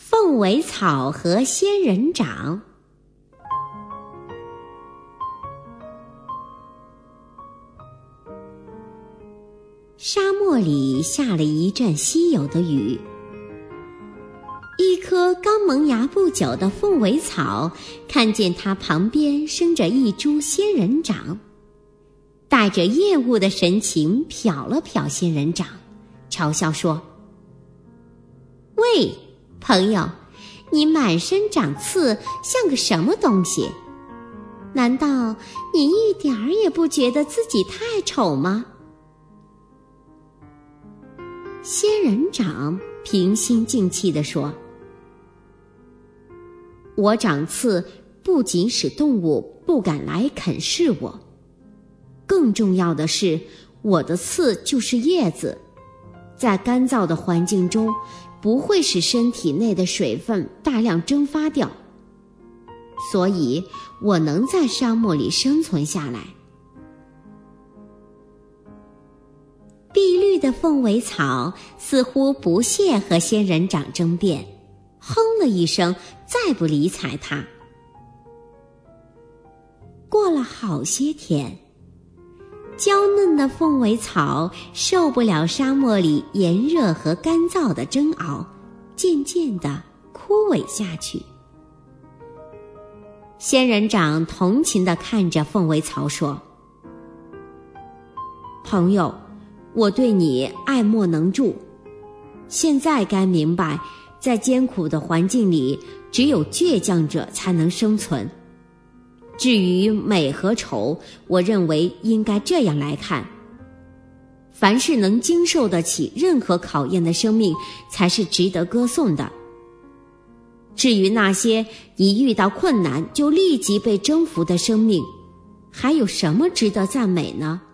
凤尾草和仙人掌。沙漠里下了一阵稀有的雨，一棵刚萌芽不久的凤尾草看见它旁边生着一株仙人掌，带着厌恶的神情瞟了瞟仙人掌，嘲笑说：喂，朋友，你满身长刺，像个什么东西？难道你一点儿也不觉得自己太丑吗？仙人掌平心静气地说：我长刺不仅使动物不敢来啃噬我，更重要的是，我的刺就是叶子，在干燥的环境中不会使身体内的水分大量蒸发掉，所以我能在沙漠里生存下来。碧绿的凤尾草似乎不屑和仙人掌争辩，哼了一声，再不理睬它。过了好些天，娇嫩的凤尾草受不了沙漠里炎热和干燥的蒸熬，渐渐地枯萎下去。仙人掌同情地看着凤尾草说：朋友，我对你爱莫能助，现在该明白，在艰苦的环境里，只有倔强者才能生存。至于美和丑，我认为应该这样来看：凡是能经受得起任何考验的生命，才是值得歌颂的。至于那些一遇到困难就立即被征服的生命，还有什么值得赞美呢？